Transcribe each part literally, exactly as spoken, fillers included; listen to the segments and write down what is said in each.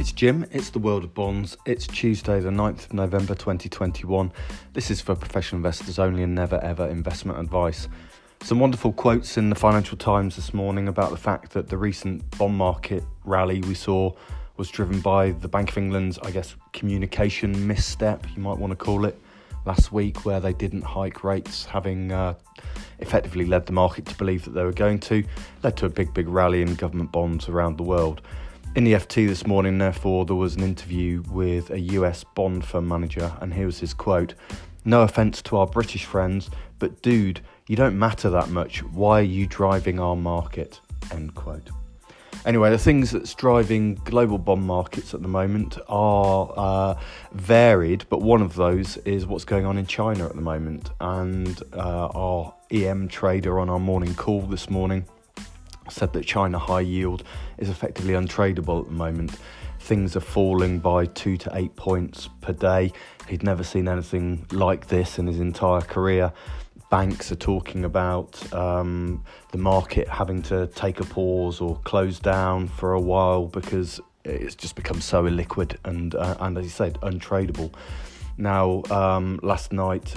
It's Jim, it's the world of bonds. It's Tuesday the ninth of November twenty twenty-one. This is for professional investors only and never ever investment advice. Some wonderful quotes in the Financial Times this morning about the fact that the recent bond market rally we saw was driven by the Bank of England's, I guess, communication misstep, you might want to call it, last week, where they didn't hike rates, having uh, effectively led the market to believe that they were going to, led to a big, big rally in government bonds around the world. In the F T this morning, therefore, there was an interview with a U S bond fund manager, and here was his quote: "No offence to our British friends, but dude, you don't matter that much. Why are you driving our market?" End quote. Anyway, the things that's driving global bond markets at the moment are uh, varied, but one of those is what's going on in China at the moment. And uh, our E M trader on our morning call this morning said that China high yield is effectively untradeable at the moment. Things are falling by two to eight points per day. He'd never seen anything like this in his entire career. Banks are talking about um, the market having to take a pause or close down for a while because it's just become so illiquid and, uh, and as you said, untradeable. Now, um, last night,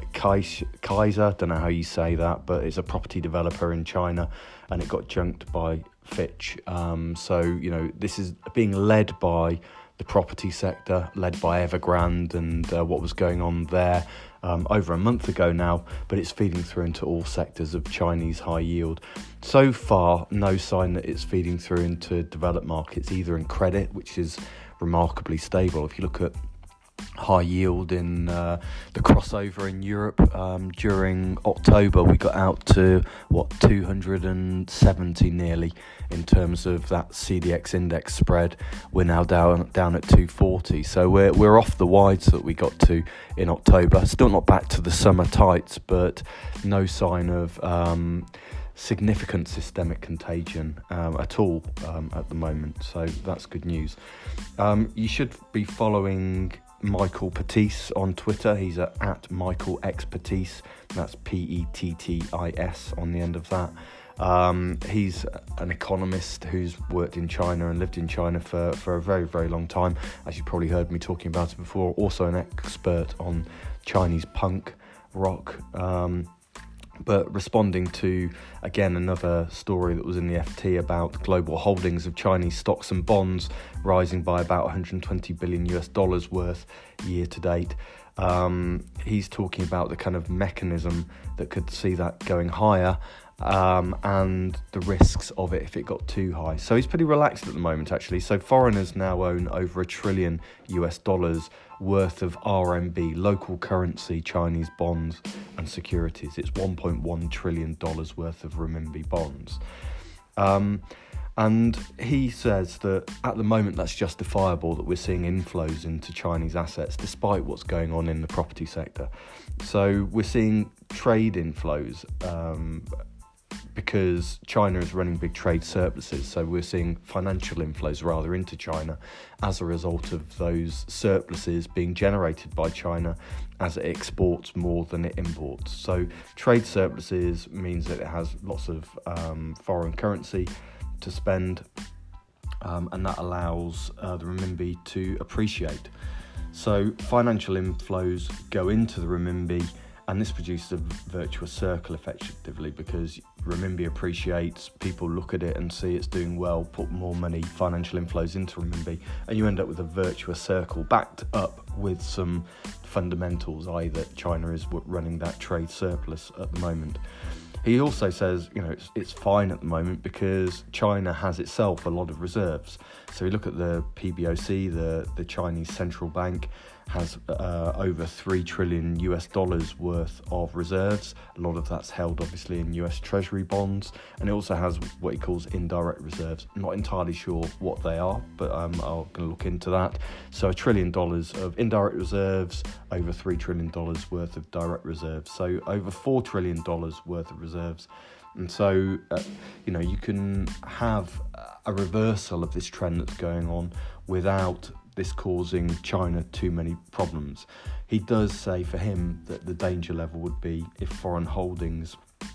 Kaiser, don't know how you say that, but it's a property developer in China, and it got junked by Fitch. Um, so, you know, this is being led by the property sector, led by Evergrande and uh, what was going on there um, over a month ago now, but it's feeding through into all sectors of Chinese high yield. So far, no sign that it's feeding through into developed markets, either in credit, which is remarkably stable. If you look at high yield in uh, the crossover in Europe, um, during October we got out to what two hundred seventy nearly in terms of that C D X index spread. We're now down down at two forty, so we're we're off the wides that we got to in October. Still not back to the summer tights, but no sign of um, significant systemic contagion um, at all um, at the moment, so that's good news. Um, you should be following Michael Pettis on Twitter. He's at, at Michael X Pettis. That's P E T T I S on the end of that. Um, he's an economist who's worked in China and lived in China for, for a very, very long time. As you probably heard me talking about it before. Also an expert on Chinese punk rock. Um, But responding to, again, another story that was in the F T about global holdings of Chinese stocks and bonds rising by about one hundred twenty billion US dollars worth year to date. Um, he's talking about the kind of mechanism that could see that going higher um, and the risks of it if it got too high. So he's pretty relaxed at the moment, actually. So foreigners now own over a trillion US dollars worth of R M B, local currency Chinese bonds and securities. It's one point one trillion dollars worth of renminbi bonds. Um, and he says that at the moment that's justifiable, that we're seeing inflows into Chinese assets despite what's going on in the property sector. So we're seeing trade inflows um, because China is running big trade surpluses. So we're seeing financial inflows rather into China as a result of those surpluses being generated by China as it exports more than it imports. So trade surpluses means that it has lots of um, foreign currency to spend, um, and that allows uh, the renminbi to appreciate. So financial inflows go into the renminbi, and this produces a virtuous circle effectively, because renminbi appreciates, people look at it and see it's doing well, put more money, financial inflows into renminbi, and you end up with a virtuous circle backed up with some fundamentals, that is that China is running that trade surplus at the moment. He also says, you know, it's, it's fine at the moment because China has itself a lot of reserves. So we look at the P B O C, the, the Chinese central bank, has uh, over three trillion US dollars worth of reserves. A lot of that's held obviously in U S Treasury bonds, and it also has what he calls indirect reserves. I'm not entirely sure what they are, but um, I'm going to look into that. So a trillion dollars of indirect reserves, over three trillion dollars worth of direct reserves. So over four trillion dollars worth of reserves. And so, uh, you know, you can have a reversal of this trend that's going on without this causing China too many problems. He does say for him that the danger level would be if foreign holdings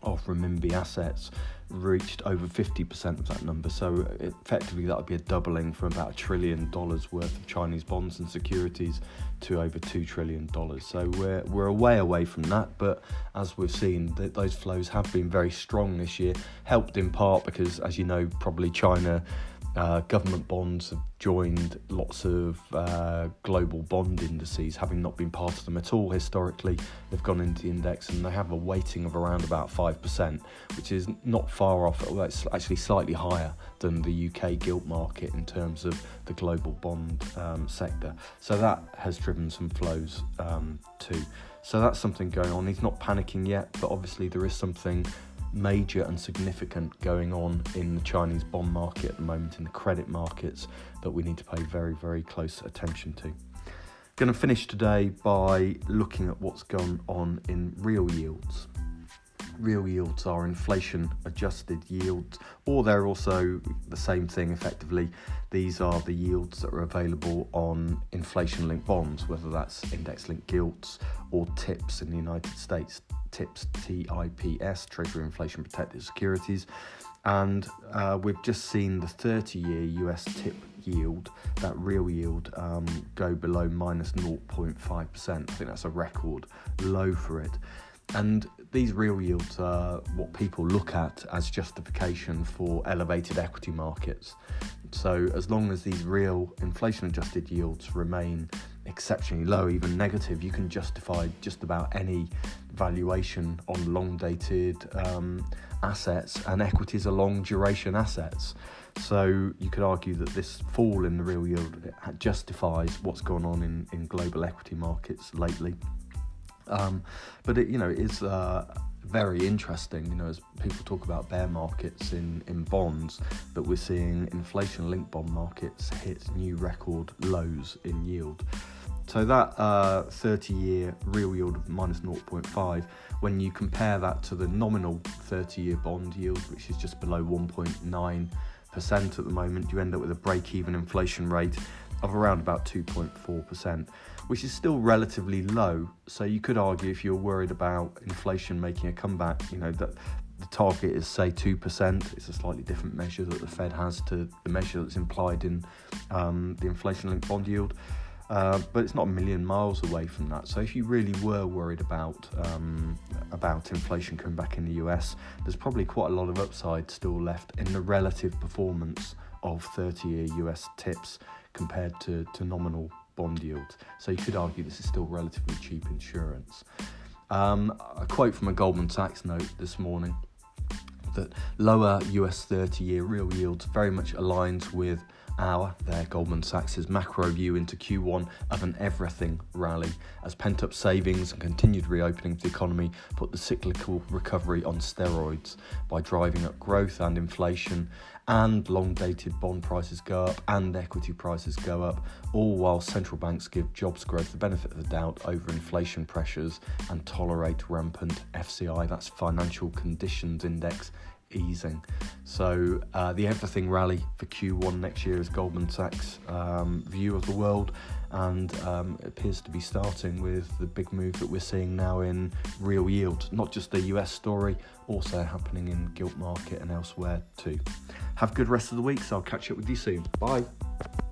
of renminbi assets reached over fifty percent of that number. So effectively that would be a doubling from about a trillion dollars worth of Chinese bonds and securities to over two trillion dollars. So we're we're a way away from that, but as we've seen, th- those flows have been very strong this year, helped in part because, as you know, probably China Uh, government bonds have joined lots of uh, global bond indices, having not been part of them at all historically. They've gone into the index and they have a weighting of around about five percent, which is not far off. Well, it's actually slightly higher than the U K gilt market in terms of the global bond um, sector. So that has driven some flows um, too. So that's something going on. He's not panicking yet, but obviously there is something major and significant going on in the Chinese bond market at the moment, in the credit markets, that we need to pay very, very close attention to. Going to finish today by looking at what's going on in real yields. Real yields are inflation adjusted yields, or they're also the same thing effectively. These are the yields that are available on inflation linked bonds, whether that's index linked gilts or TIPS in the United States. TIPS, T I P S, Treasury Inflation Protected Securities. And uh, we've just seen the thirty-year U S tip yield, that real yield, um, go below minus zero point five percent. I think that's a record low for it. And these real yields are what people look at as justification for elevated equity markets. So as long as these real inflation-adjusted yields remain exceptionally low, even negative, you can justify just about any valuation on long-dated um, assets, and equities are long-duration assets. So you could argue that this fall in the real yield justifies what's gone on in, in global equity markets lately. Um, but it, you know, it is uh, very interesting, you know, as people talk about bear markets in, in bonds, that we're seeing inflation-linked bond markets hit new record lows in yield. So that uh, thirty-year real yield of minus zero point five, when you compare that to the nominal thirty-year bond yield, which is just below one point nine percent at the moment, you end up with a break-even inflation rate of around about two point four percent, which is still relatively low. So you could argue, if you're worried about inflation making a comeback, you know, that the target is, say, two percent. It's a slightly different measure that the Fed has to the measure that's implied in um, the inflation-linked bond yield. Uh, but it's not a million miles away from that. So if you really were worried about um, about inflation coming back in the U S, there's probably quite a lot of upside still left in the relative performance of thirty-year U S tips compared to, to nominal bond yields. So you could argue this is still relatively cheap insurance. Um, a quote from a Goldman Sachs note this morning that lower U S thirty-year real yields very much aligns with our, their Goldman Sachs' macro view into Q one of an everything rally, as pent-up savings and continued reopening of the economy put the cyclical recovery on steroids by driving up growth and inflation, and long-dated bond prices go up and equity prices go up, all while central banks give jobs growth the benefit of the doubt over inflation pressures and tolerate rampant F C I, that's Financial Conditions Index, easing. So uh, the everything rally for Q one next year is Goldman Sachs' um, view of the world, and um, it appears to be starting with the big move that we're seeing now in real yield. Not just the U S story, also happening in gilt market and elsewhere too. Have a good rest of the week, so I'll catch up with you soon. Bye.